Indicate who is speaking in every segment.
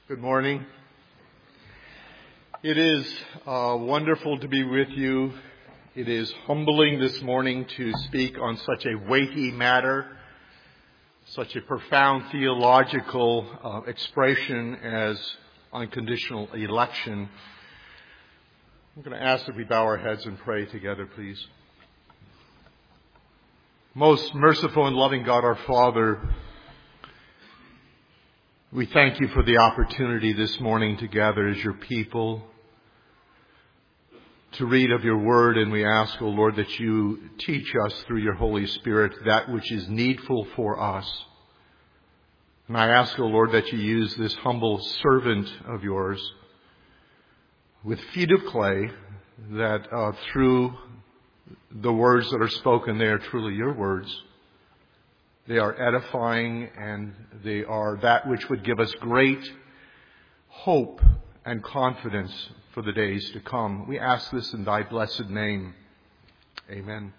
Speaker 1: Good morning. It is wonderful to be with you. It is humbling this morning to speak on such a weighty matter, such a profound theological expression as unconditional election. I'm going to ask that we bow our heads and pray together, please. Most merciful and loving God, our Father, we thank you for the opportunity this morning to gather as your people, to read of your word, and we ask, O Lord, that you teach us through your Holy Spirit that which is needful for us. And I ask, O Lord, that you use this humble servant of yours with feet of clay, that through the words that are spoken, they are truly your words. They are edifying, and they are that which would give us great hope and confidence for the days to come. We ask this in thy blessed name. Amen.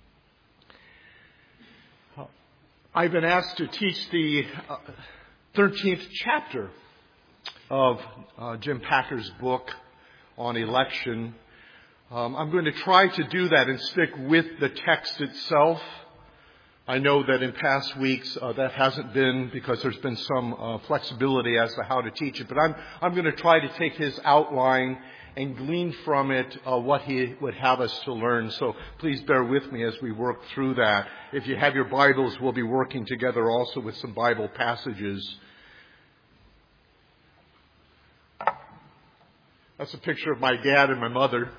Speaker 1: I've been asked to teach the 13th chapter of Jim Packer's book on election. I'm going to try to do that and stick with the text itself. I know that in past weeks that hasn't been, because there's been some flexibility as to how to teach it. But I'm going to try to take his outline and glean from it what he would have us to learn. So please bear with me as we work through that. If you have your Bibles, we'll be working together also with some Bible passages. That's a picture of my dad and my mother.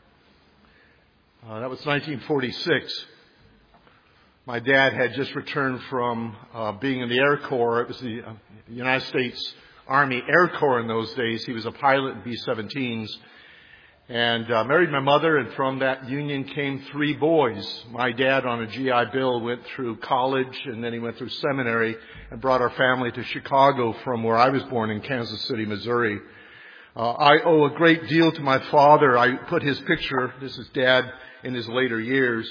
Speaker 1: That was 1946. My dad had just returned from being in the Air Corps. It was the United States Army Air Corps in those days. He was a pilot in B-17s. And married my mother, and from that union came 3 boys. My dad, on a GI Bill, went through college, and then he went through seminary and brought our family to Chicago from where I was born in Kansas City, Missouri. I owe a great deal to my father. I put his picture, this is Dad in his later years.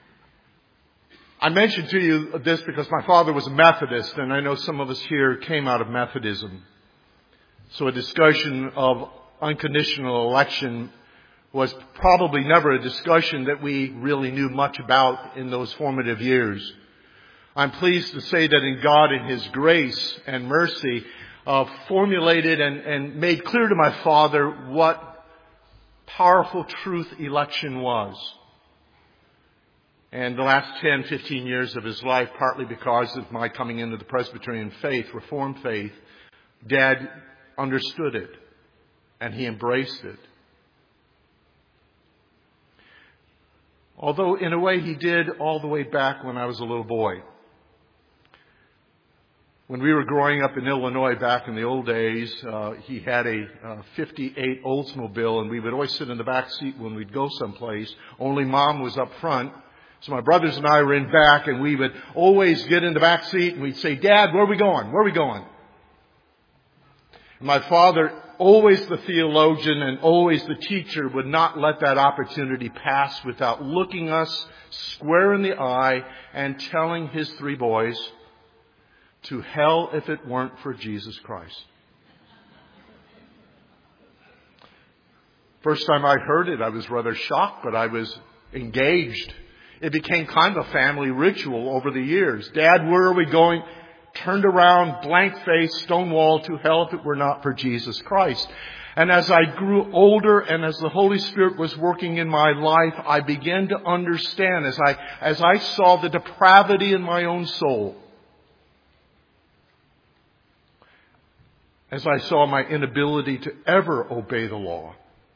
Speaker 1: I mentioned to you this because my father was a Methodist, and I know some of us here came out of Methodism. So a discussion of unconditional election was probably never a discussion that we really knew much about in those formative years. I'm pleased to say that in God, in His grace and mercy, formulated and made clear to my father what powerful truth election was. And the last 10, 15 years of his life, partly because of my coming into the Presbyterian faith, Reformed faith, Dad understood it, and he embraced it. Although, in a way, he did all the way back when I was a little boy. When we were growing up in Illinois back in the old days, he had a 58 Oldsmobile, and we would always sit in the back seat when we'd go someplace. Only Mom was up front. So my brothers and I were in back, and we would always get in the back seat, and we'd say, "Dad, where are we going? Where are we going?" And my father, always the theologian and always the teacher, would not let that opportunity pass without looking us square in the eye and telling his 3 boys, to hell if it weren't for Jesus Christ. First time I heard it, I was rather shocked, but I was engaged. It became kind of a family ritual over the years. "Dad, where are we going?" Turned around, blank face, stone wall, to hell if it were not for Jesus Christ. And as I grew older and as the Holy Spirit was working in my life, I began to understand as I saw the depravity in my own soul, as I saw my inability to ever obey the law.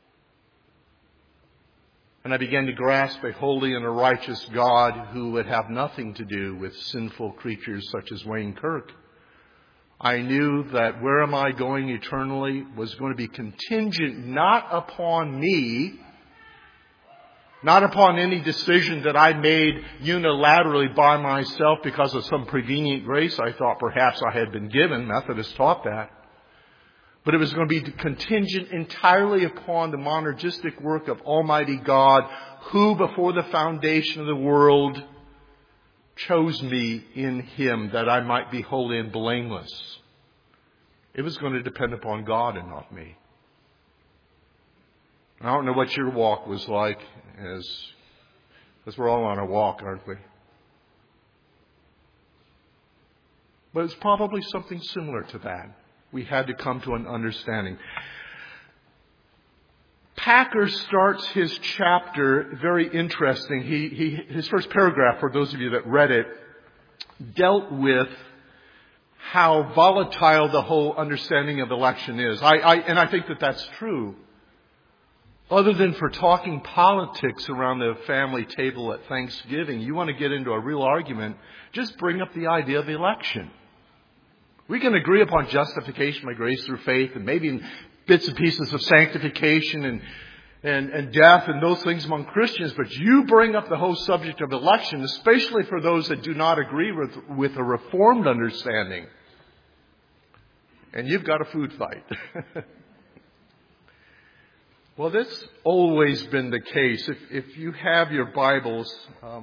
Speaker 1: And I began to grasp a holy and a righteous God who would have nothing to do with sinful creatures such as Wayne Kirk. I knew that where am I going eternally was going to be contingent not upon me, not upon any decision that I made unilaterally by myself because of some prevenient grace I thought perhaps I had been given. Methodists taught that. But it was going to be contingent entirely upon the monergistic work of Almighty God, who before the foundation of the world chose me in Him that I might be holy and blameless. It was going to depend upon God and not me. I don't know what your walk was like, as we're all on a walk, aren't we? But it's probably something similar to that. We had to come to an understanding. Packer starts his chapter very interesting. His first paragraph, for those of you that read it, dealt with how volatile the whole understanding of election is. I think that that's true. Other than for talking politics around the family table at Thanksgiving, you want to get into a real argument, just bring up the idea of election. We can agree upon justification by grace through faith and maybe bits and pieces of sanctification and death and those things among Christians, but you bring up the whole subject of election, especially for those that do not agree with a reformed understanding, and you've got a food fight. Well, that's always been the case. If you have your Bibles,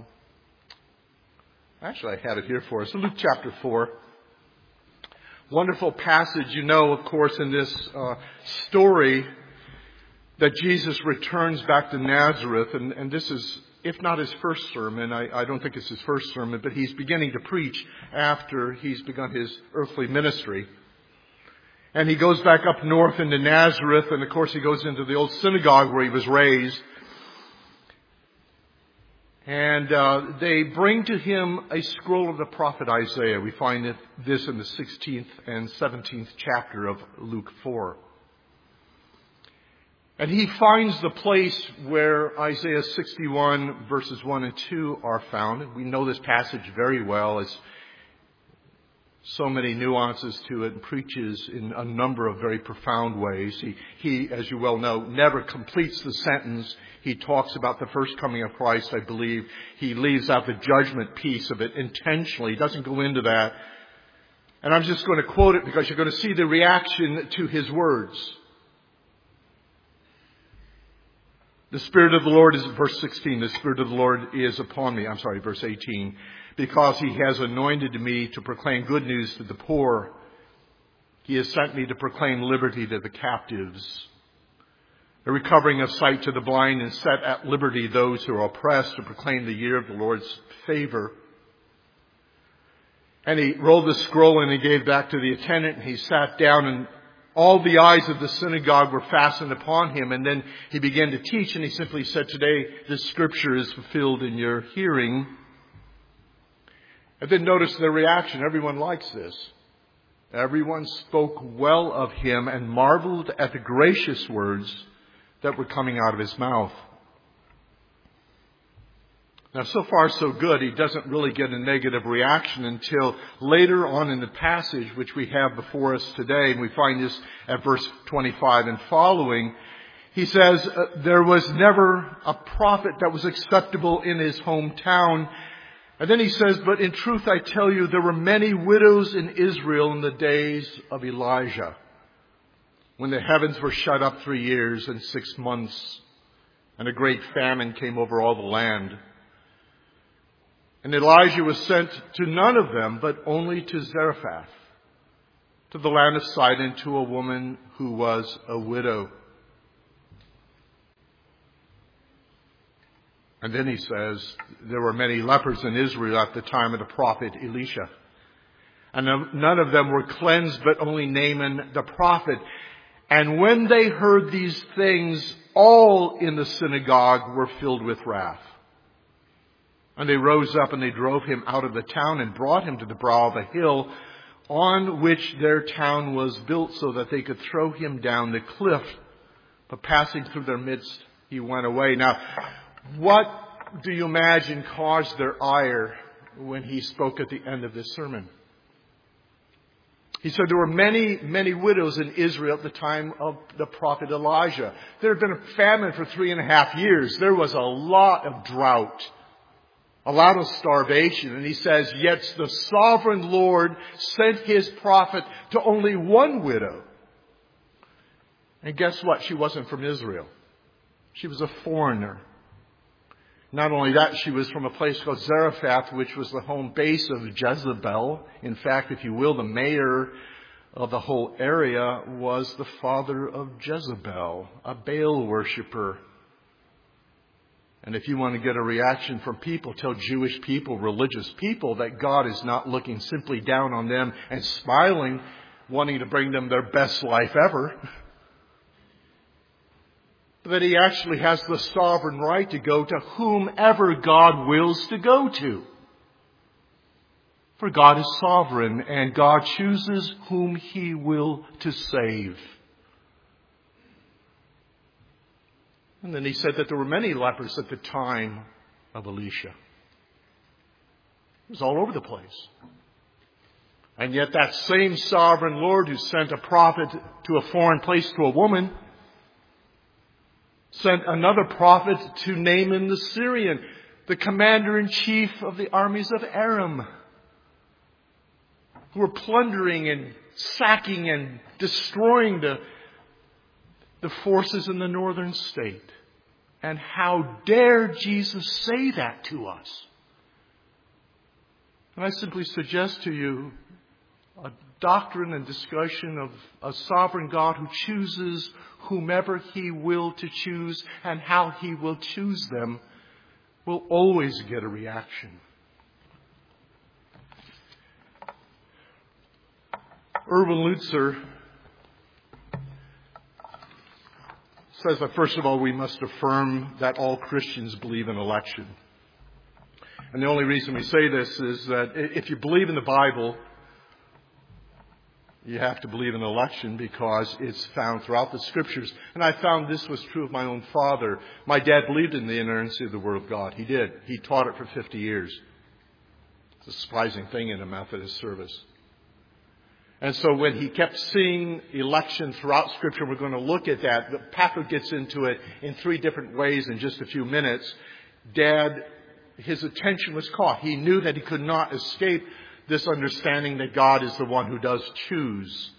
Speaker 1: actually I have it here for us, Luke chapter 4. Wonderful passage, you know, of course, in this story that Jesus returns back to Nazareth. And this is, if not his first sermon, I don't think it's his first sermon, but he's beginning to preach after he's begun his earthly ministry. And he goes back up north into Nazareth, and of course he goes into the old synagogue where he was raised. And they bring to him a scroll of the prophet Isaiah. We find this in the 16th and 17th chapter of Luke 4. And he finds the place where Isaiah 61 verses 1 and 2 are found. We know this passage very well. It's so many nuances to it and preaches in a number of very profound ways. He, as you well know, never completes the sentence. He talks about the first coming of Christ, I believe. He leaves out the judgment piece of it intentionally. He doesn't go into that. And I'm just going to quote it because you're going to see the reaction to his words. The Spirit of the Lord is, verse 16, the Spirit of the Lord is upon me. Verse 18. Because he has anointed me to proclaim good news to the poor. He has sent me to proclaim liberty to the captives, a recovering of sight to the blind, and set at liberty those who are oppressed, to proclaim the year of the Lord's favor. And he rolled the scroll and he gave back to the attendant, and he sat down, and all the eyes of the synagogue were fastened upon him. And then he began to teach, and he simply said, "Today this scripture is fulfilled in your hearing." And then notice the reaction. Everyone likes this. Everyone spoke well of him and marveled at the gracious words that were coming out of his mouth. Now, so far so good. He doesn't really get a negative reaction until later on in the passage, which we have before us today. And we find this at verse 25 and following. He says, there was never a prophet that was acceptable in his hometown. And then he says, but in truth I tell you, there were many widows in Israel in the days of Elijah, when the heavens were shut up 3 years and 6 months, and a great famine came over all the land. And Elijah was sent to none of them, but only to Zarephath, to the land of Sidon, to a woman who was a widow. And then he says, there were many lepers in Israel at the time of the prophet Elisha. And none of them were cleansed, but only Naaman the prophet. And when they heard these things, all in the synagogue were filled with wrath. And they rose up and they drove him out of the town and brought him to the brow of a hill on which their town was built, so that they could throw him down the cliff. But passing through their midst, he went away. Now, what do you imagine caused their ire when he spoke at the end of this sermon? He said there were many, many widows in Israel at the time of the prophet Elijah. There had been a famine for 3.5 years. There was a lot of drought, a lot of starvation. And he says, yet the sovereign Lord sent his prophet to only one widow. And guess what? She wasn't from Israel. She was a foreigner. Not only that, she was from a place called Zarephath, which was the home base of Jezebel. In fact, if you will, the mayor of the whole area was the father of Jezebel, a Baal worshiper. And if you want to get a reaction from people, tell Jewish people, religious people, that God is not looking simply down on them and smiling, wanting to bring them their best life ever. But that He actually has the sovereign right to go to whomever God wills to go to. For God is sovereign, and God chooses whom He will to save. And then He said that there were many lepers at the time of Elisha. It was all over the place. And yet that same sovereign Lord who sent a prophet to a foreign place to a woman sent another prophet to Naaman the Syrian, the commander-in-chief of the armies of Aram, who were plundering and sacking and destroying the forces in the northern state. And how dare Jesus say that to us? And I simply suggest to you a doctrine and discussion of a sovereign God who chooses whomever He will to choose and how He will choose them will always get a reaction. Erwin Lutzer says that first of all we must affirm that all Christians believe in election. And the only reason we say this is that if you believe in the Bible, you have to believe in election because it's found throughout the Scriptures. And I found this was true of my own father. My dad believed in the inerrancy of the Word of God. He did. He taught it for 50 years. It's a surprising thing in a Methodist service. And so when he kept seeing election throughout Scripture, we're going to look at that. But Packer gets into it in 3 different ways in just a few minutes. Dad, his attention was caught. He knew that he could not escape this understanding that God is the one who does choose.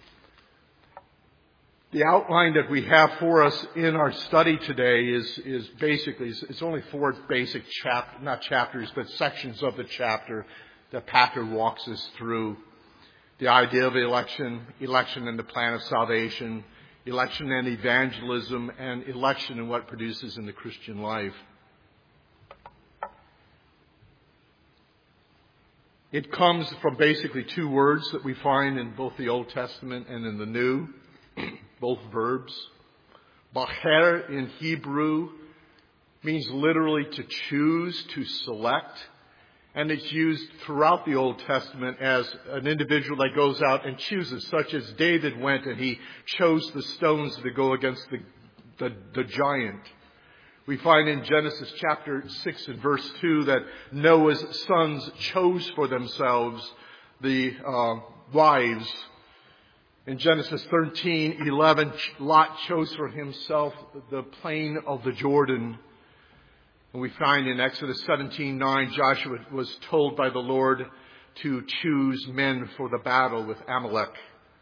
Speaker 1: The outline that we have for us in our study today is basically, it's only 4 basic not chapters, but sections of the chapter that Packer walks us through. The idea of election, election and the plan of salvation, election and evangelism, and election and what it produces in the Christian life. It comes from basically 2 words that we find in both the Old Testament and in the New, both verbs. Bacher in Hebrew means literally to choose, to select. And it's used throughout the Old Testament as an individual that goes out and chooses, such as David went and he chose the stones to go against the giant. We find in Genesis chapter 6 and verse 2 that Noah's sons chose for themselves the wives. In Genesis 13:11, Lot chose for himself the plain of the Jordan. And we find in Exodus 17:9, Joshua was told by the Lord to choose men for the battle with Amalek.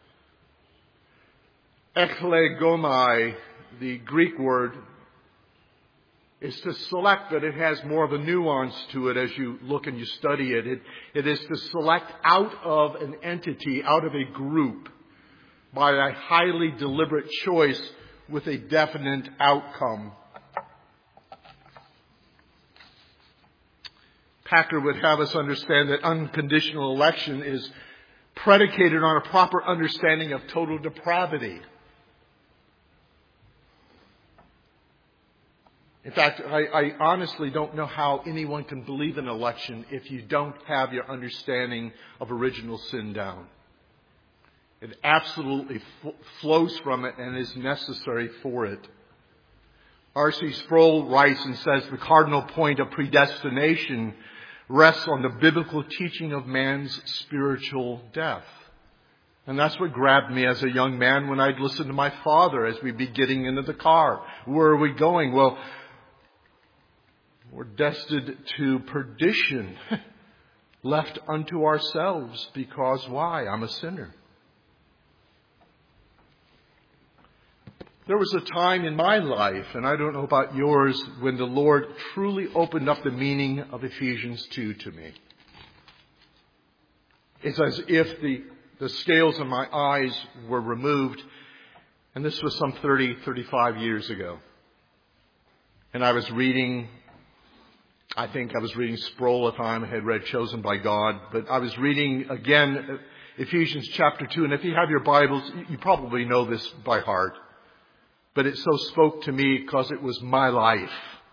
Speaker 1: Eklegomai, the Greek word, is to select, but it has more of a nuance to it as you look and you study it. It is to select out of an entity, out of a group, by a highly deliberate choice with a definite outcome. Packer would have us understand that unconditional election is predicated on a proper understanding of total depravity. In fact, I honestly don't know how anyone can believe in election if you don't have your understanding of original sin down. It absolutely flows from it and is necessary for it. R.C. Sproul writes and says the cardinal point of predestination rests on the biblical teaching of man's spiritual death. And that's what grabbed me as a young man when I'd listen to my father as we'd be getting into the car. Where are we going? Well, we're destined to perdition, left unto ourselves, because why? I'm a sinner. There was a time in my life, and I don't know about yours, when the Lord truly opened up the meaning of Ephesians 2 to me. It's as if the scales on my eyes were removed. And this was some 35 years ago. And I was reading, I think I was reading Sproul at the time. I had read Chosen by God. But I was reading again Ephesians chapter 2. And if you have your Bibles, you probably know this by heart. But it so spoke to me because it was my life.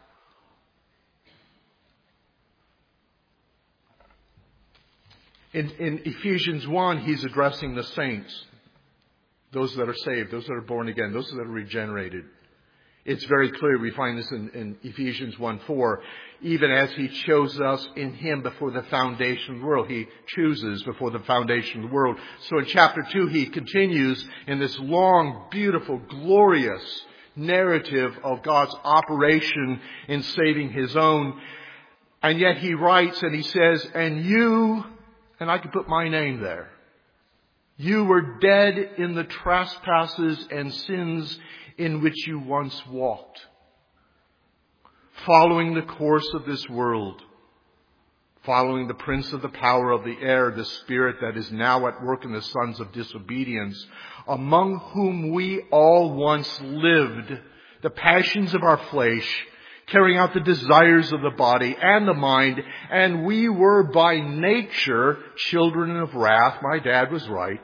Speaker 1: In Ephesians 1, he's addressing the saints. Those that are saved, those that are born again, those that are regenerated. It's very clear. We find this in Ephesians 1:4. Even as he chose us in him before the foundation of the world. He chooses before the foundation of the world. So in chapter 2, he continues in this long, beautiful, glorious narrative of God's operation in saving his own. And yet he writes and he says, and you, and I could put my name there. You were dead in the trespasses and sins in which you once walked, following the course of this world, following the prince of the power of the air, the spirit that is now at work in the sons of disobedience, among whom we all once lived, the passions of our flesh, carrying out the desires of the body and the mind, and we were by nature children of wrath. My dad was right.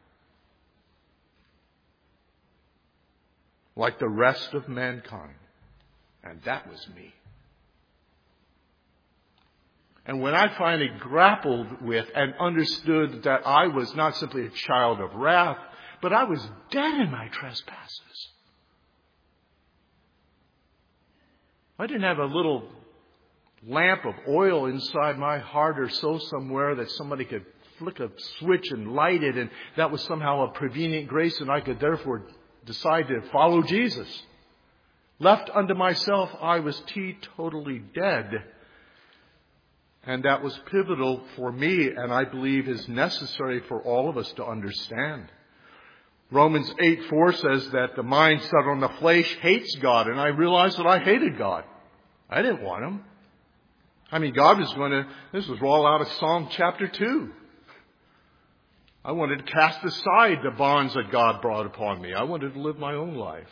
Speaker 1: Like the rest of mankind. And that was me. And when I finally grappled with and understood that I was not simply a child of wrath, but I was dead in my trespasses. I didn't have a little lamp of oil inside my heart or so somewhere that somebody could flick a switch and light it, and that was somehow a prevenient grace, and I could therefore decide to follow Jesus. Left unto myself, I was teetotally dead. And that was pivotal for me, and I believe is necessary for all of us to understand. Romans 8:4 says that the mind set on the flesh hates God, and I realized that I hated God. I didn't want him. I mean, God was this was all out of Psalm chapter 2. I wanted to cast aside the bonds that God brought upon me. I wanted to live my own life.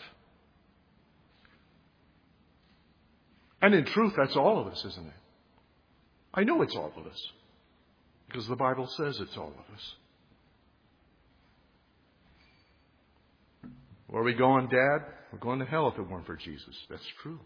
Speaker 1: And in truth, that's all of us, isn't it? I know it's all of us. Because the Bible says it's all of us. Where are we going, Dad? We're going to hell if it weren't for Jesus. That's true.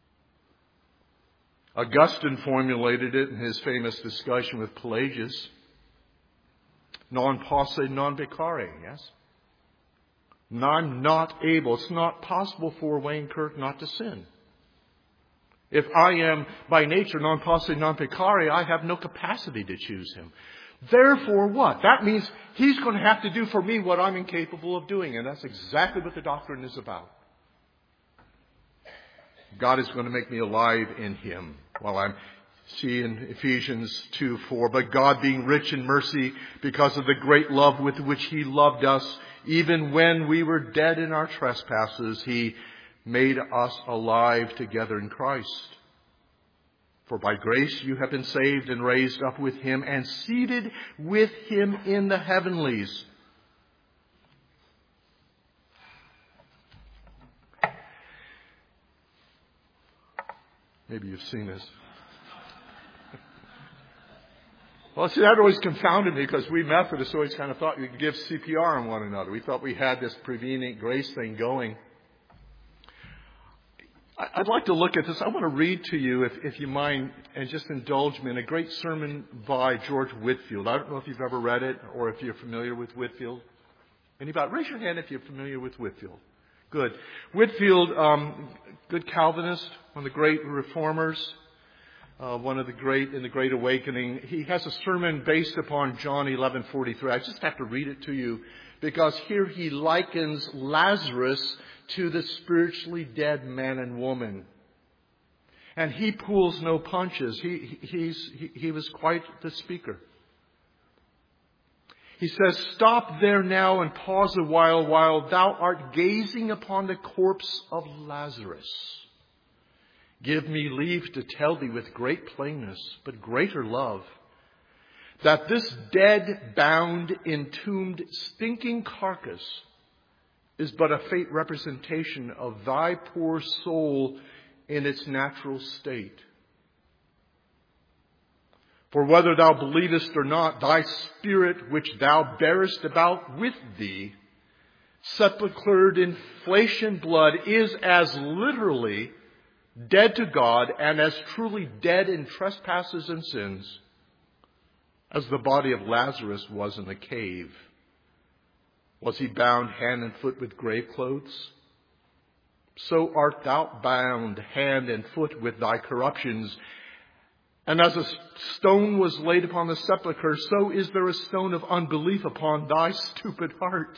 Speaker 1: Augustine formulated it in his famous discussion with Pelagius. Non posse, non peccare, yes? I'm not able, it's not possible for Wayne Kirk not to sin. If I am by nature non posse, non peccare, I have no capacity to choose him. Therefore what? That means he's going to have to do for me what I'm incapable of doing. And that's exactly what the doctrine is about. God is going to make me alive in him. While I'm see in Ephesians 2:4, but God being rich in mercy because of the great love with which he loved us, even when we were dead in our trespasses, he made us alive together in Christ. For by grace you have been saved and raised up with him and seated with him in the heavenlies. Maybe you've seen this. Well, see, that always confounded me because we Methodists always kind of thought you could give CPR on one another. We thought we had this prevenient grace thing going. I'd like to look at this. I want to read to you, if you mind, and just indulge me in a great sermon by George Whitefield. I don't know if you've ever read it or if you're familiar with Whitefield. Anybody? Raise your hand if you're familiar with Whitefield. Good. Whitefield, good Calvinist, one of the great reformers. One of the great in the Great Awakening. He has a sermon based upon John 11:43. I just have to read it to you because here he likens Lazarus to the spiritually dead man and woman. And he pulls no punches. He was quite the speaker. He says, "Stop there now and pause a while thou art gazing upon the corpse of Lazarus. Give me leave to tell thee with great plainness, but greater love, that this dead, bound, entombed, stinking carcass is but a faint representation of thy poor soul in its natural state. For whether thou believest or not, thy spirit which thou bearest about with thee, sepulchred in flesh and blood, is as literally dead to God and as truly dead in trespasses and sins as the body of Lazarus was in the cave. Was he bound hand and foot with grave clothes? So art thou bound hand and foot with thy corruptions. And as a stone was laid upon the sepulchre, so is there a stone of unbelief upon thy stupid heart.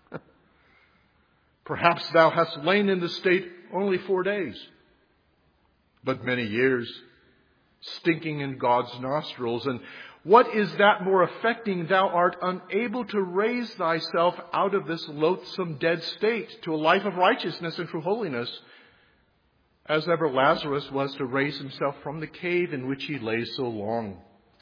Speaker 1: Perhaps thou hast lain in the state only 4 days, but many years, stinking in God's nostrils. And what is that more affecting? Thou art unable to raise thyself out of this loathsome dead state to a life of righteousness and true holiness, as ever Lazarus was to raise himself from the cave in which he lay so long.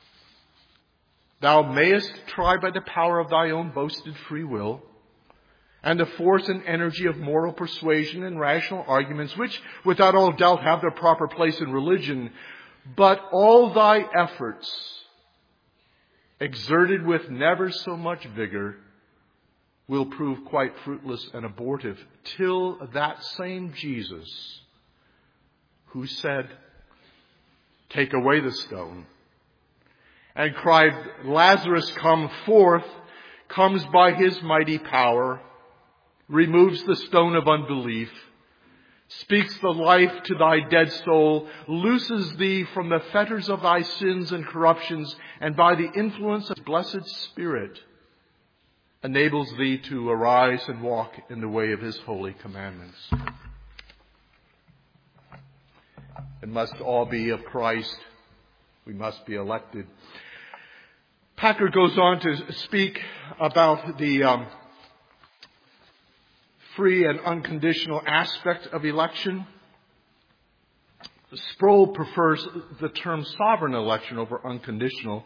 Speaker 1: Thou mayest try by the power of thy own boasted free will, and the force and energy of moral persuasion and rational arguments, which without all doubt have their proper place in religion, but all thy efforts, exerted with never so much vigor, will prove quite fruitless and abortive, till that same Jesus, who said, "Take away the stone," and cried, "Lazarus, come forth," comes by his mighty power, removes the stone of unbelief, speaks the life to thy dead soul, looses thee from the fetters of thy sins and corruptions, and by the influence of blessed Spirit, enables thee to arise and walk in the way of his holy commandments. It must all be of Christ. We must be elected. Packer goes on to speak about the free and unconditional aspect of election. Sproul prefers the term sovereign election over unconditional.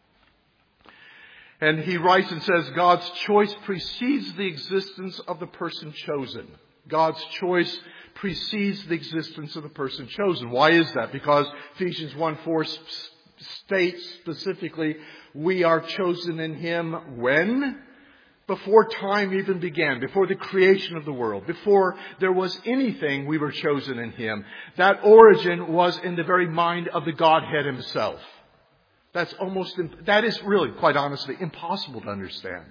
Speaker 1: And he writes and says, God's choice precedes the existence of the person chosen. God's choice precedes the existence of the person chosen. Why is that? Because Ephesians 1:4 states specifically, we are chosen in Him when? Before time even began, before the creation of the world, before there was anything, we were chosen in Him. That origin was in the very mind of the Godhead Himself. That is really, quite honestly, impossible to understand.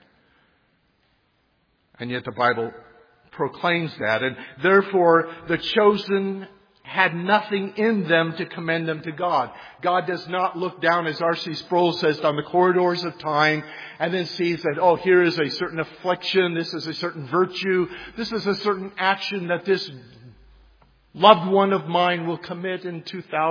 Speaker 1: And yet the Bible proclaims that. And therefore, the chosen had nothing in them to commend them to God. God does not look down, as R.C. Sproul says, down the corridors of time and then sees that, oh, here is a certain affliction, this is a certain virtue, this is a certain action that this loved one of mine will commit in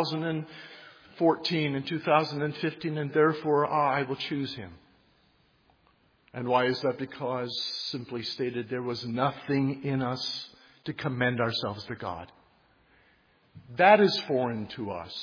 Speaker 1: 2014 and 2015, and therefore I will choose him. And why is that? Because, simply stated, there was nothing in us to commend ourselves to God. That is foreign to us.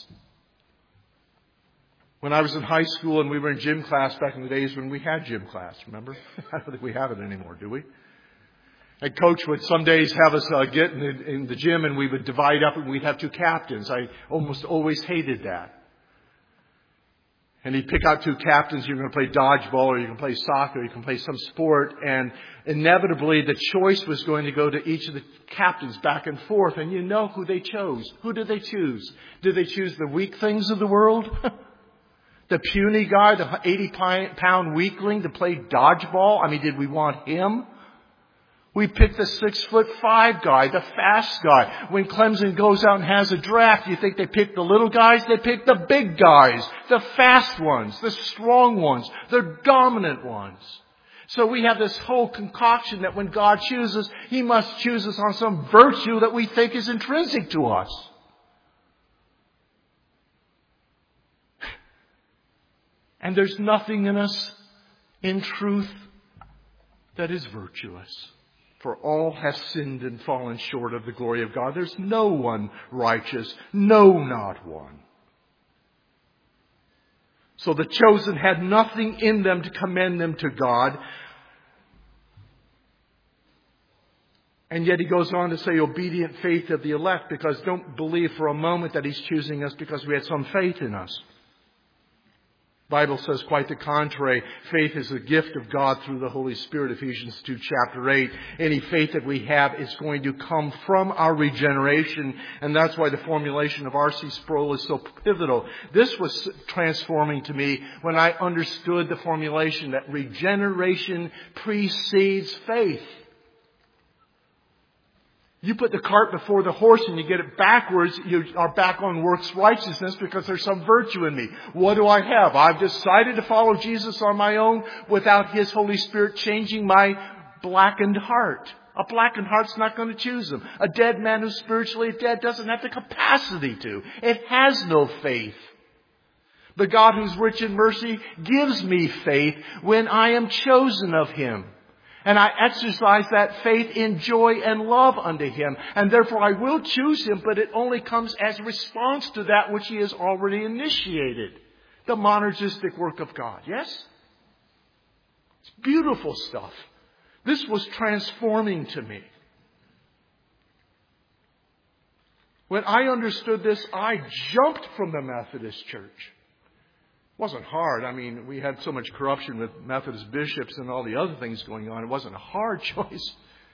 Speaker 1: When I was in high school and we were in gym class back in the days when we had gym class, remember? I don't think we have it anymore, do we? And Coach would some days have us get in the gym and we would divide up and we'd have two captains. I almost always hated that. And he'd pick out two captains. You're going to play dodgeball, or you can play soccer, or you can play some sport. And inevitably, the choice was going to go to each of the captains back and forth. And you know who they chose. Who did they choose? Did they choose the weak things of the world? The puny guy, the 80-pound weakling to play dodgeball? I mean, did we want him? We picked the 6'5" guy, the fast guy. When Clemson goes out and has a draft, you think they pick the little guys? They pick the big guys, the fast ones, the strong ones, the dominant ones. So we have this whole concoction that when God chooses, He must choose us on some virtue that we think is intrinsic to us. And there's nothing in us, in truth, that is virtuous. For all have sinned and fallen short of the glory of God. There's no one righteous. No, not one. So the chosen had nothing in them to commend them to God. And yet he goes on to say obedient faith of the elect, because don't believe for a moment that he's choosing us because we had some faith in us. The Bible says quite the contrary. Faith is a gift of God through the Holy Spirit, Ephesians 2 chapter 8. Any faith that we have is going to come from our regeneration, and that's why the formulation of R.C. Sproul is so pivotal. This was transforming to me when I understood the formulation that regeneration precedes faith. You put the cart before the horse and you get it backwards, you are back on works righteousness because there's some virtue in me. What do I have? I've decided to follow Jesus on my own without His Holy Spirit changing my blackened heart. A blackened heart's not going to choose Him. A dead man who's spiritually dead doesn't have the capacity to. It has no faith. The God who's rich in mercy gives me faith when I am chosen of Him. And I exercise that faith in joy and love unto Him. And therefore I will choose Him, but it only comes as a response to that which He has already initiated. The monergistic work of God. Yes? It's beautiful stuff. This was transforming to me. When I understood this, I jumped from the Methodist Church. It wasn't hard. I mean, we had so much corruption with Methodist bishops and all the other things going on. It wasn't a hard choice.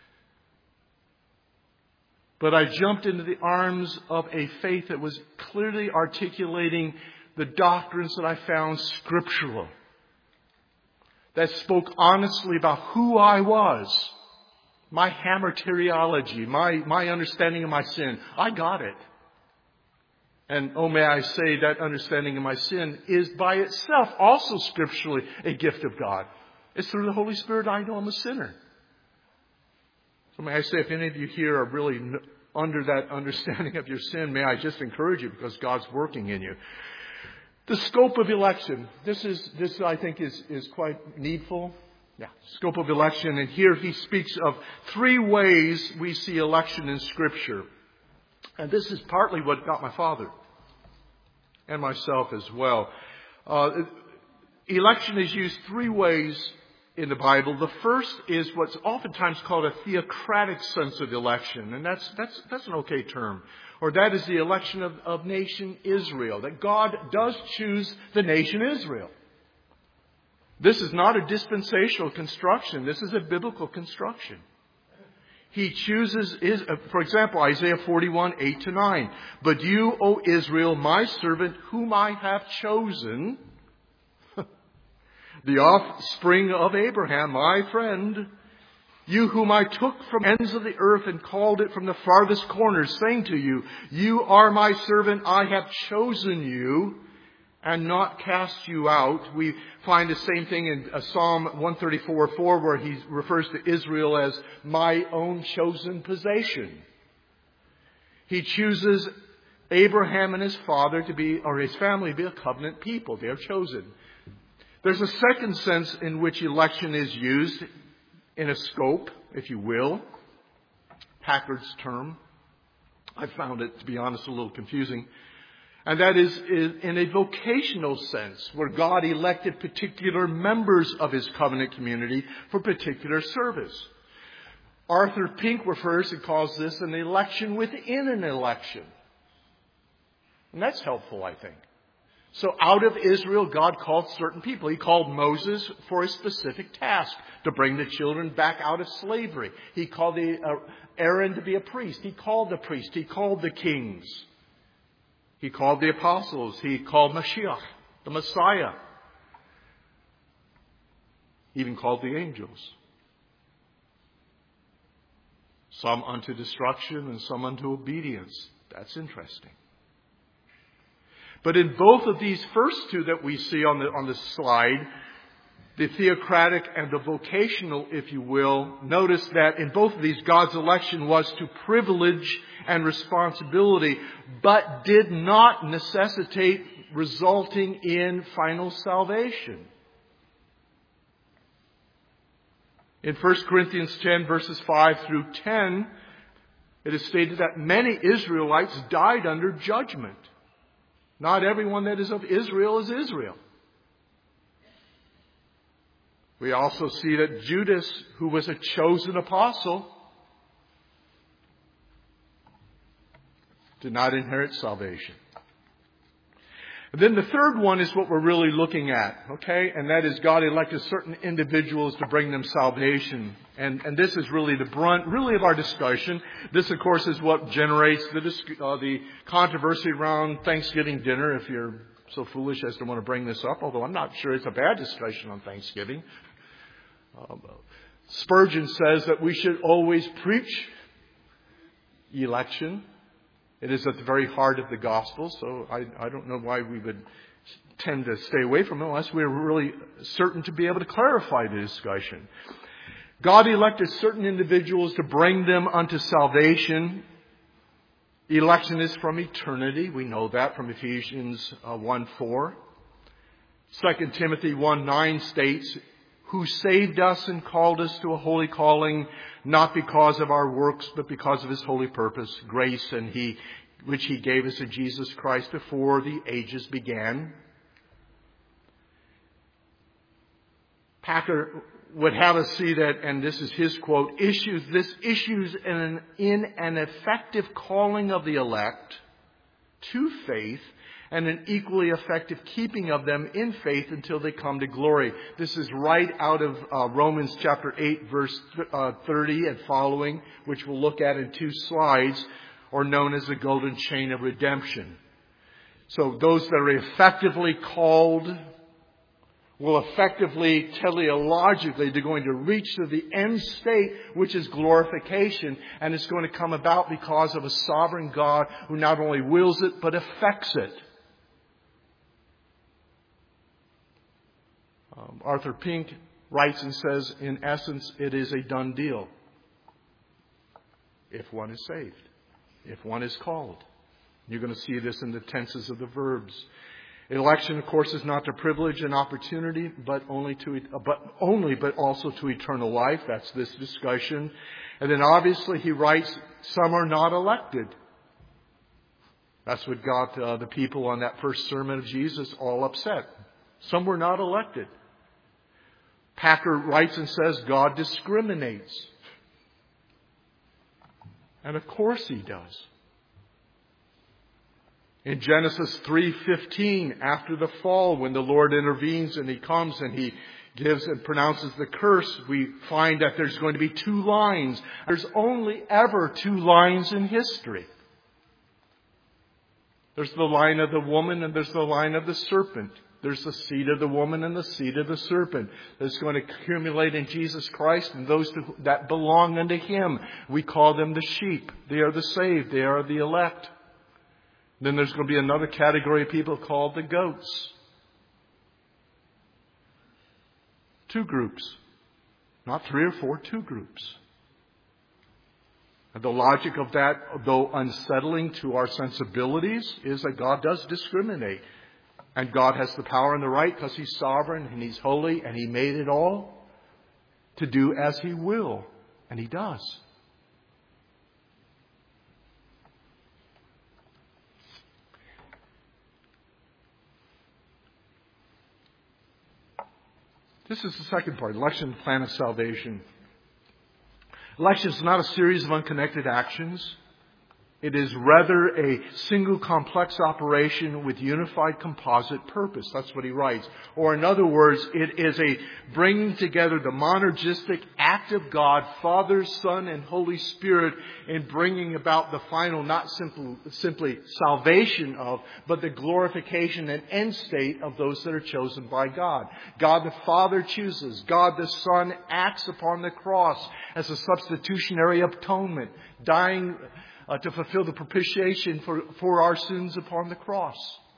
Speaker 1: But I jumped into the arms of a faith that was clearly articulating the doctrines that I found scriptural. That spoke honestly about who I was. My hamarteriology, my understanding of my sin. I got it. And oh, may I say that understanding of my sin is by itself also scripturally a gift of God. It's through the Holy Spirit I know I'm a sinner. So may I say, if any of you here are really under that understanding of your sin, may I just encourage you because God's working in you. The scope of election. This I think is quite needful. Yeah, scope of election. And here he speaks of 3 ways we see election in Scripture. And this is partly what got my father and myself as well. Election is used 3 ways in the Bible. The first is what's oftentimes called a theocratic sense of election. And that's an okay term. Or that is the election of nation Israel. That God does choose the nation Israel. This is not a dispensational construction. This is a biblical construction. He chooses, for example, Isaiah 41, 8-9. But you, O Israel, my servant, whom I have chosen, the offspring of Abraham, my friend, you whom I took from ends of the earth and called it from the farthest corners, saying to you, you are my servant, I have chosen you, and not cast you out. We find the same thing in Psalm 134:4, where he refers to Israel as my own chosen possession. He chooses Abraham and his father to be, or his family to be, a covenant people. They are chosen. There's a second sense in which election is used in a scope, if you will. Packard's term. I found it, to be honest, a little confusing. And that is in a vocational sense, where God elected particular members of His covenant community for particular service. Arthur Pink refers and calls this an election within an election. And that's helpful, I think. So out of Israel, God called certain people. He called Moses for a specific task, to bring the children back out of slavery. He called Aaron to be a priest. He called the priest. He called the kings. He called the apostles. He called Mashiach, the Messiah. He even called the angels. Some unto destruction and some unto obedience. That's interesting. But in both of these first 2 that we see on the slide, the theocratic and the vocational, if you will, notice that in both of these, God's election was to privilege and responsibility, but did not necessitate resulting in final salvation. In 1 Corinthians 10, verses 5-10, it is stated that many Israelites died under judgment. Not everyone that is of Israel is Israel. We also see that Judas, who was a chosen apostle, did not inherit salvation. And then the third one is what we're really looking at, okay? And that is God elected certain individuals to bring them salvation. And this is really the brunt, really, of our discussion. This, of course, is what generates the controversy around Thanksgiving dinner, if you're so foolish as to want to bring this up, although I'm not sure it's a bad discussion on Thanksgiving. Spurgeon says that we should always preach election. It is at the very heart of the gospel, so I don't know why we would tend to stay away from it unless we're really certain to be able to clarify the discussion. God elected certain individuals to bring them unto salvation. Election is from eternity. We know that from Ephesians 1:4. 2 Timothy 1:9 states, who saved us and called us to a holy calling, not because of our works, but because of His holy purpose, grace, which He gave us in Jesus Christ before the ages began. Packer would have us see that, and this is his quote, issues in an effective calling of the elect to faith, and an equally effective keeping of them in faith until they come to glory. This is right out of Romans chapter 8, verse 30 and following, which we'll look at in 2 slides, or known as the golden chain of redemption. So those that are effectively called will effectively, teleologically, they're going to reach to the end state, which is glorification, and it's going to come about because of a sovereign God who not only wills it, but effects it. Arthur Pink writes and says, in essence, it is a done deal. If one is saved, if one is called. You're going to see this in the tenses of the verbs. Election, of course, is not to privilege and opportunity, but also to eternal life. That's this discussion. And then obviously he writes, some are not elected. That's what got the people on that first sermon of Jesus all upset. Some were not elected. Packer writes and says God discriminates. And of course He does. In Genesis 3:15, after the fall, when the Lord intervenes and He comes and He gives and pronounces the curse, we find that there's going to be 2 lines. There's only ever 2 lines in history. There's the line of the woman and there's the line of the serpent. There's the seed of the woman and the seed of the serpent that's going to accumulate in Jesus Christ, and those that belong unto Him. We call them the sheep. They are the saved. They are the elect. Then there's going to be another category of people called the goats. 2 groups. Not 3 or 4, 2 groups. And the logic of that, though unsettling to our sensibilities, is that God does discriminate. And God has the power and the right because He's sovereign and He's holy and He made it all to do as He will. And He does. This is the second part, election, plan of salvation. Election is not a series of unconnected actions. It is rather a single complex operation with unified composite purpose. That's what he writes. Or in other words, it is a bringing together the monergistic act of God, Father, Son, and Holy Spirit in bringing about the final, not simply salvation of, but the glorification and end state of those that are chosen by God. God the Father chooses. God the Son acts upon the cross as a substitutionary atonement, dying to fulfill the propitiation for our sins upon the cross.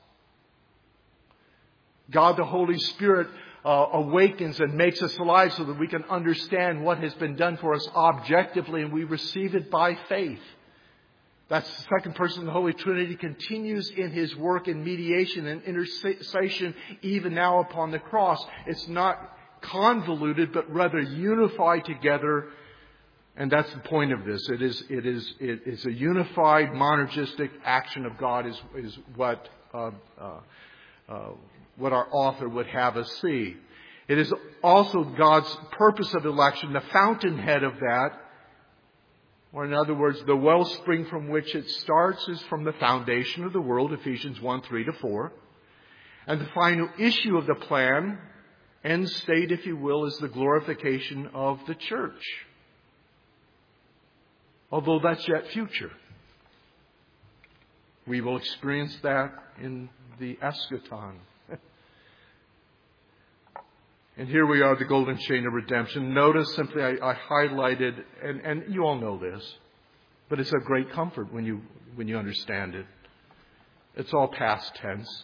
Speaker 1: God the Holy Spirit awakens and makes us alive so that we can understand what has been done for us objectively, and we receive it by faith. That's the second person of the Holy Trinity continues in His work in mediation and intercession even now upon the cross. It's not convoluted, but rather unified together. And that's the point of this. It is a unified monergistic action of God is what our author would have us see. It is also God's purpose of election, the fountainhead of that. Or in other words, the wellspring from which it starts is from the foundation of the world, Ephesians 1:3-4. And the final issue of the plan, end state, if you will, is the glorification of the church. Although that's yet future. We will experience that in the eschaton. And here we are, the golden chain of redemption. Notice simply I highlighted, and you all know this, but it's a great comfort when you understand it. It's all past tense.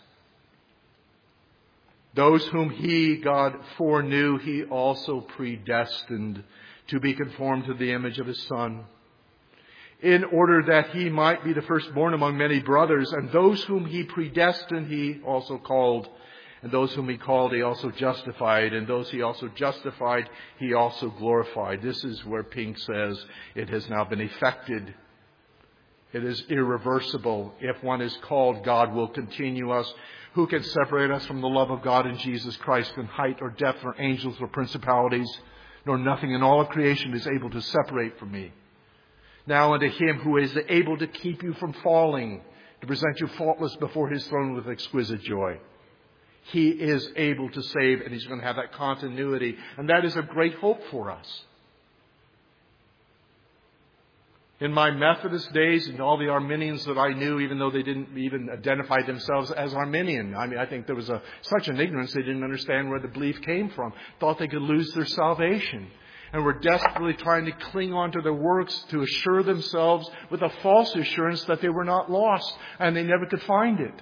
Speaker 1: Those whom He, God, foreknew, He also predestined to be conformed to the image of His Son, in order that He might be the firstborn among many brothers. And those whom He predestined, He also called. And those whom He called, He also justified. And those He also justified, He also glorified. This is where Pink says it has now been effected. It is irreversible. If one is called, God will continue us. Who can separate us from the love of God in Jesus Christ? From height or depth or angels or principalities? Nor nothing in all of creation is able to separate from me. Now unto Him who is able to keep you from falling, to present you faultless before His throne with exquisite joy. He is able to save, and He's going to have that continuity. And that is a great hope for us. In my Methodist days, and all the Arminians that I knew, even though they didn't even identify themselves as Arminian, I think there was such an ignorance they didn't understand where the belief came from. Thought they could lose their salvation. And were desperately trying to cling on to their works to assure themselves with a false assurance that they were not lost. And they never could find it.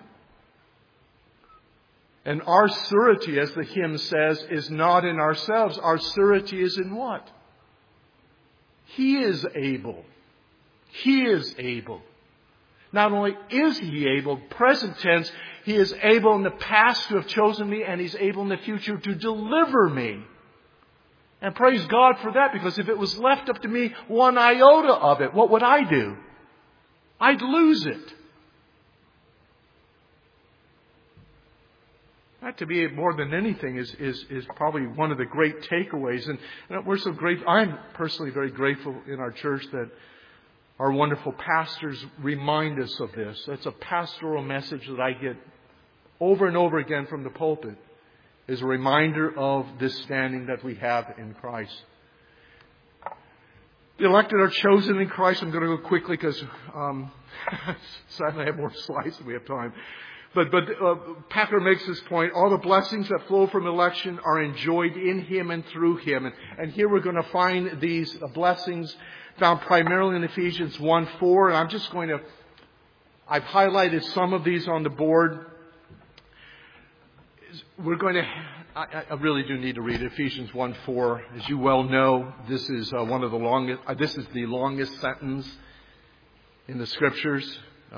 Speaker 1: And our surety, as the hymn says, is not in ourselves. Our surety is in what? He is able. He is able. Not only is He able, present tense, He is able in the past to have chosen me, and He's able in the future to deliver me. And praise God for that, because if it was left up to me, one iota of it, what would I do? I'd lose it. That, to me, more than anything, is probably one of the great takeaways. And we're so grateful. I'm personally very grateful in our church that our wonderful pastors remind us of this. That's a pastoral message that I get over and over again from the pulpit. Is a reminder of this standing that we have in Christ. The elected are chosen in Christ. I'm going to go quickly because sadly I have more slides than we have time. But Packer makes this point. All the blessings that flow from election are enjoyed in Him and through Him. And here we're going to find these blessings found primarily in Ephesians 1:4. And I've highlighted some of these on the board. We're going to, I really do need to read Ephesians 1:4. As you well know, this is one of the longest, this is the longest sentence in the Scriptures.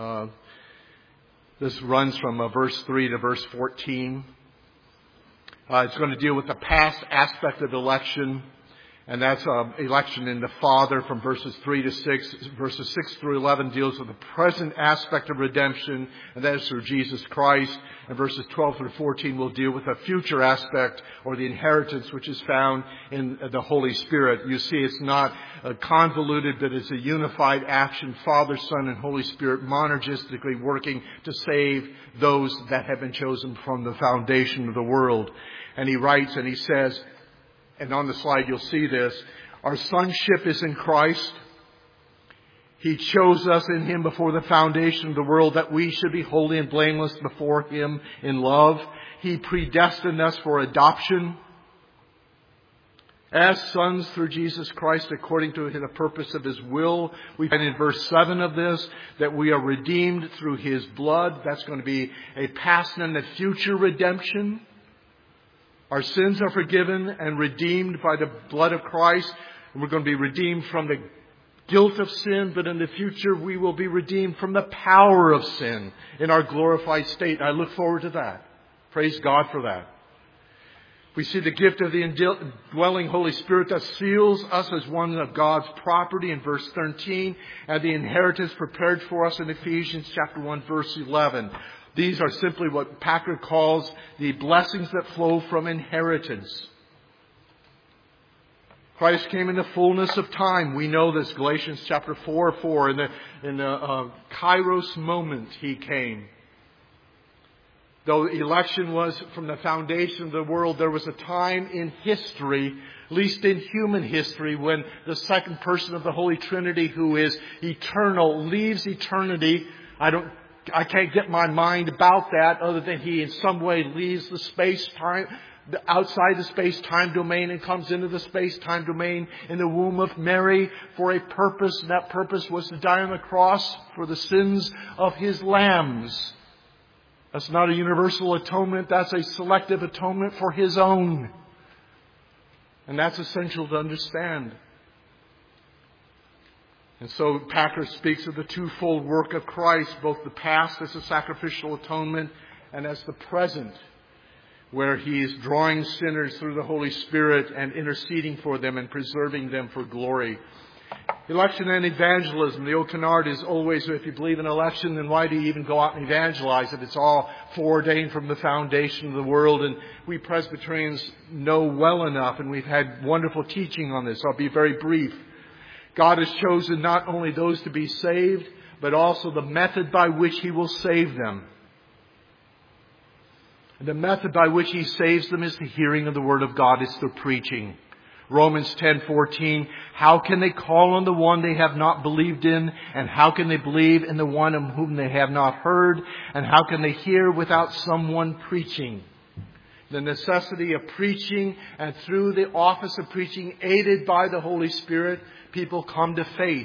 Speaker 1: This runs from verse 3 to verse 14. It's going to deal with the past aspect of election. And that's election in the Father from verses 3 to 6. Verses 6 through 11 deals with the present aspect of redemption, and that is through Jesus Christ. And verses 12 through 14 will deal with the future aspect, or the inheritance, which is found in the Holy Spirit. You see, it's not convoluted, but it's a unified action, Father, Son, and Holy Spirit, monergistically working to save those that have been chosen from the foundation of the world. And he writes and he says, and on the slide you'll see this, our sonship is in Christ. He chose us in Him before the foundation of the world that we should be holy and blameless before Him in love. He predestined us for adoption as sons through Jesus Christ according to the purpose of His will. We find in verse 7 of this that we are redeemed through His blood. That's going to be a past and a future redemption. Our sins are forgiven and redeemed by the blood of Christ. And we're going to be redeemed from the guilt of sin, but in the future we will be redeemed from the power of sin in our glorified state. I look forward to that. Praise God for that. We see the gift of the indwelling Holy Spirit that seals us as one of God's property in verse 13, and the inheritance prepared for us in Ephesians chapter 1, verse 11. These are simply what Packer calls the blessings that flow from inheritance. Christ came in the fullness of time. We know this. Galatians chapter 4:4. In the Kairos moment, He came. Though election was from the foundation of the world, there was a time in history, at least in human history, when the second person of the Holy Trinity, who is eternal, leaves eternity. I can't get my mind about that other than He in some way leaves the space-time, outside the space-time domain, and comes into the space-time domain in the womb of Mary for a purpose. And that purpose was to die on the cross for the sins of His lambs. That's not a universal atonement. That's a selective atonement for His own. And that's essential to understand. And so Packer speaks of the twofold work of Christ, both the past as a sacrificial atonement and as the present, where He is drawing sinners through the Holy Spirit and interceding for them and preserving them for glory. Election and evangelism. The old canard is always, if you believe in election, then why do you even go out and evangelize if it's all foreordained from the foundation of the world? And we Presbyterians know well enough, and we've had wonderful teaching on this. I'll be very brief. God has chosen not only those to be saved, but also the method by which He will save them. And the method by which He saves them is the hearing of the Word of God. It's the preaching. Romans 10:14, how can they call on the one they have not believed in? And how can they believe in the one of whom they have not heard? And how can they hear without someone preaching? The necessity of preaching, and through the office of preaching, aided by the Holy Spirit, people come to faith.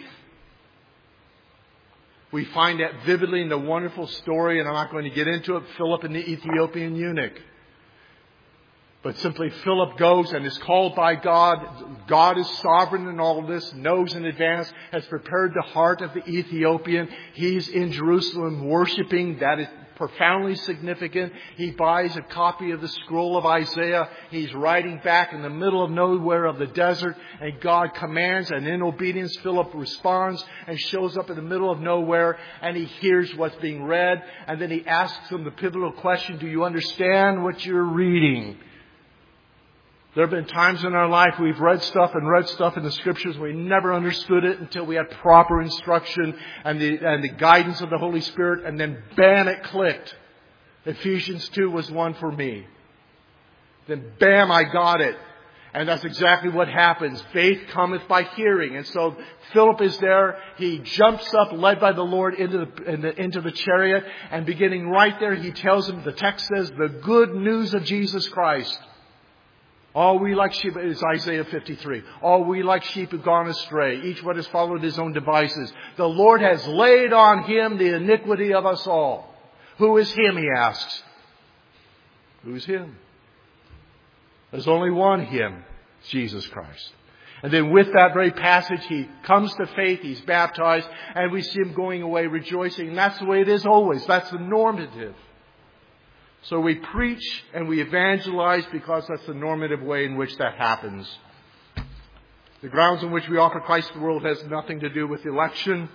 Speaker 1: We find that vividly in the wonderful story, and I'm not going to get into it, Philip and the Ethiopian eunuch. But simply Philip goes and is called by God. God is sovereign in all of this, knows in advance, has prepared the heart of the Ethiopian. He's in Jerusalem worshiping. That is profoundly significant. He buys a copy of the scroll of Isaiah. He's riding back in the middle of nowhere of the desert, and God commands, and in obedience Philip responds and shows up in the middle of nowhere, and he hears what's being read, and then he asks him the pivotal question, do you understand what you're reading? There have been times in our life we've read stuff in the Scriptures. We never understood it until we had proper instruction and the guidance of the Holy Spirit. And then bam, it clicked. Ephesians 2 was one for me. Then bam, I got it. And that's exactly what happens. Faith cometh by hearing. And so Philip is there. He jumps up, led by the Lord, into the chariot. And beginning right there, he tells him, the text says, the good news of Jesus Christ. All we like sheep, is Isaiah 53. All we like sheep have gone astray. Each one has followed his own devices. The Lord has laid on Him the iniquity of us all. Who is Him, he asks. Who's Him? There's only one Him, Jesus Christ. And then with that very passage, he comes to faith, he's baptized, and we see him going away rejoicing. And that's the way it is always. That's the normative. So we preach and we evangelize because that's the normative way in which that happens. The grounds on which we offer Christ to the world has nothing to do with election.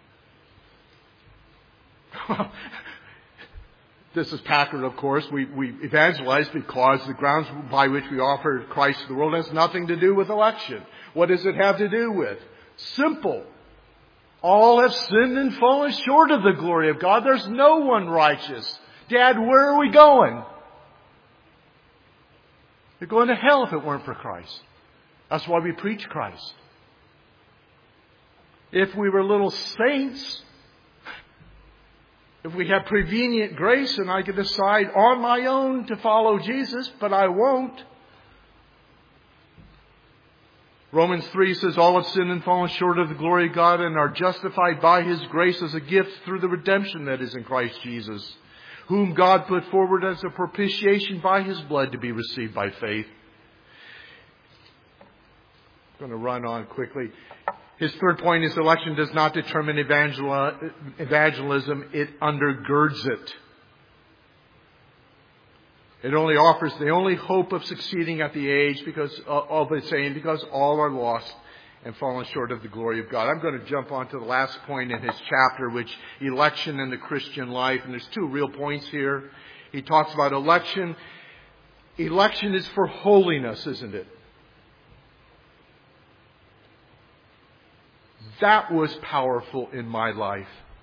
Speaker 1: This is Packard, of course. We evangelize because the grounds by which we offer Christ to the world has nothing to do with election. What does it have to do with? Simple. All have sinned and fallen short of the glory of God. There's no one righteous. Dad, where are we going? We're going to hell if it weren't for Christ. That's why we preach Christ. If we were little saints, if we had prevenient grace and I could decide on my own to follow Jesus, but I won't. Romans 3 says, all have sinned and fallen short of the glory of God and are justified by His grace as a gift through the redemption that is in Christ Jesus, whom God put forward as a propitiation by His blood to be received by faith. I'm going to run on quickly. His third point is election does not determine evangelism. It undergirds it. It only offers the only hope of succeeding at the age because all are lost and fallen short of the glory of God. I'm going to jump on to the last point in his chapter, which election in the Christian life. And there's two real points here. He talks about election. Election is for holiness, isn't it? That was powerful in my life.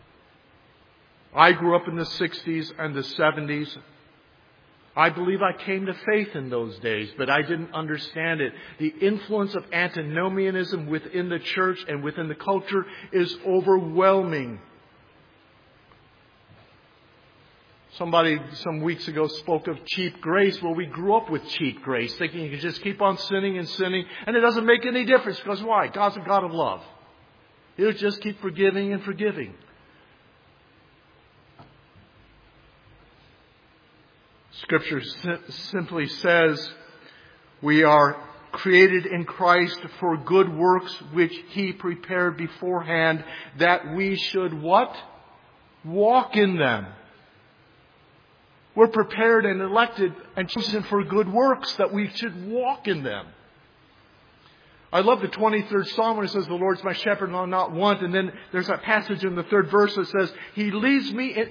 Speaker 1: I grew up in the 60s and the 70s. I believe I came to faith in those days, but I didn't understand it. The influence of antinomianism within the church and within the culture is overwhelming. Somebody some weeks ago spoke of cheap grace. Well, we grew up with cheap grace, thinking you can just keep on sinning and sinning, and it doesn't make any difference. Because why? God's a God of love. He'll just keep forgiving and forgiving. Scripture simply says we are created in Christ for good works which He prepared beforehand that we should what? Walk in them. We're prepared and elected and chosen for good works that we should walk in them. I love the 23rd Psalm when it says, the Lord's my shepherd and I'll not want. And then there's that passage in the 3rd verse that says, He leads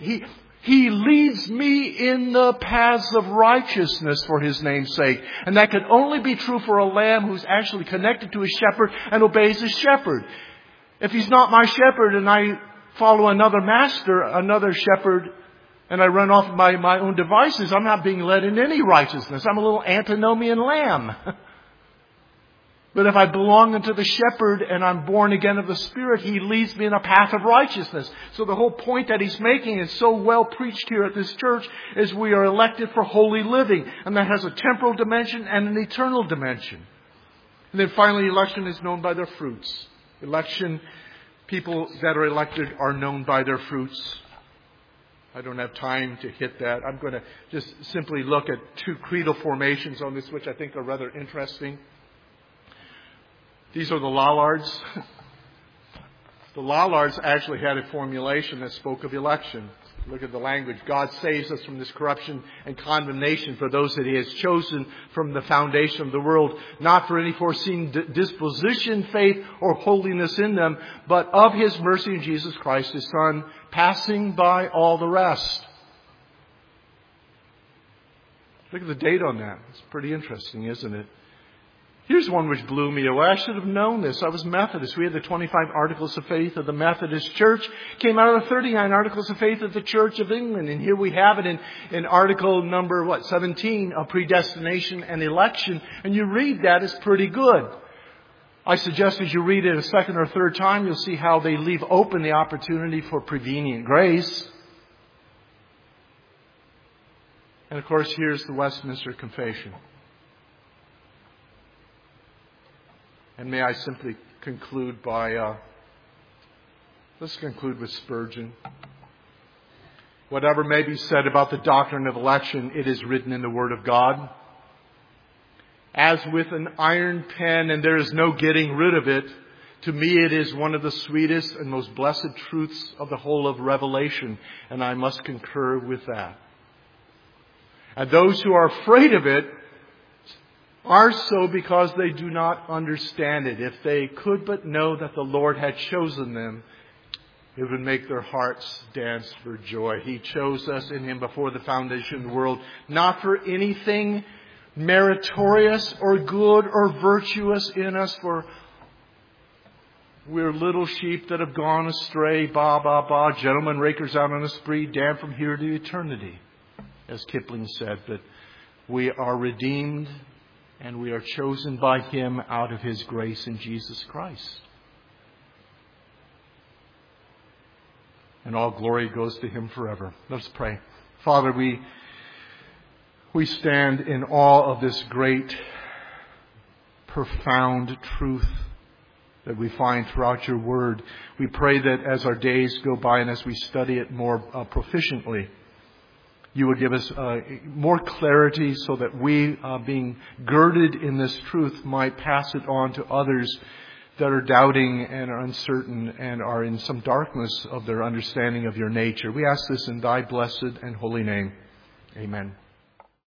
Speaker 1: me in the paths of righteousness for His name's sake. And that can only be true for a lamb who's actually connected to his shepherd and obeys his shepherd. If he's not my shepherd and I follow another master, another shepherd, and I run off by my own devices, I'm not being led in any righteousness. I'm a little antinomian lamb. But if I belong unto the shepherd and I'm born again of the Spirit, He leads me in a path of righteousness. So the whole point that he's making is so well preached here at this church is we are elected for holy living. And that has a temporal dimension and an eternal dimension. And then finally, election is known by their fruits. Election, people that are elected are known by their fruits. I don't have time to hit that. I'm going to just simply look at 2 creedal formations on this, which I think are rather interesting. These are the Lollards. The Lollards actually had a formulation that spoke of election. Look at the language. God saves us from this corruption and condemnation for those that He has chosen from the foundation of the world, not for any foreseen disposition, faith, or holiness in them, but of His mercy in Jesus Christ, His Son, passing by all the rest. Look at the date on that. It's pretty interesting, isn't it? Here's one which blew me away. I should have known this. I was Methodist. We had the 25 Articles of Faith of the Methodist Church. Came out of the 39 Articles of Faith of the Church of England. And here we have it in Article number, 17, of predestination and election. And you read that, it's pretty good. I suggest as you read it a second or third time, you'll see how they leave open the opportunity for prevenient grace. And of course, here's the Westminster Confession. And may I simply conclude by, let's conclude with Spurgeon. Whatever may be said about the doctrine of election, it is written in the Word of God. As with an iron pen, and there is no getting rid of it, to me it is one of the sweetest and most blessed truths of the whole of Revelation, and I must concur with that. And those who are afraid of it are so because they do not understand it. If they could but know that the Lord had chosen them, it would make their hearts dance for joy. He chose us in Him before the foundation of the world, not for anything meritorious or good or virtuous in us, for we're little sheep that have gone astray, gentlemen rakers out on a spree, damned from here to eternity, as Kipling said. But we are redeemed and we are chosen by Him out of His grace in Jesus Christ. And all glory goes to Him forever. Let's pray. Father, we stand in awe of this great, profound truth that we find throughout Your Word. We pray that as our days go by and as we study it more proficiently, You would give us more clarity so that we, being girded in this truth, might pass it on to others that are doubting and are uncertain and are in some darkness of their understanding of Your nature. We ask this in Thy blessed and holy name. Amen.